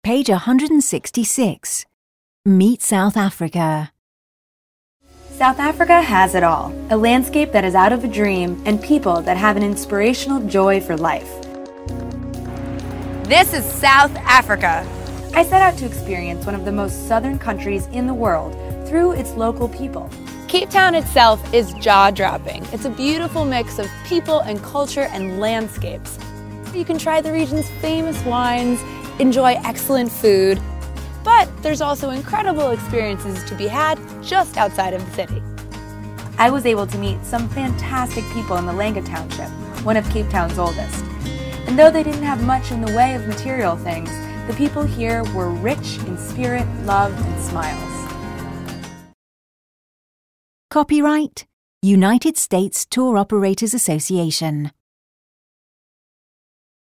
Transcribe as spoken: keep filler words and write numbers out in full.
Page one hundred sixty-six. Meet South Africa. South Africa has it all, a landscape that is out of a dream and people that have an inspirational joy for life. This is South Africa. I set out to experience one of the most southern countries in the world through its local people. Cape Town itself is jaw-dropping. It's a beautiful mix of people and culture and landscapes. You can try the region's famous wines, enjoy excellent food, but there's also incredible experiences to be had just outside of the city. I was able to meet some fantastic people in the Langa Township, one of Cape Town's oldest. And though they didn't have much in the way of material things, the people here were rich in spirit, love, and smiles. Copyright United States Tour Operators Association.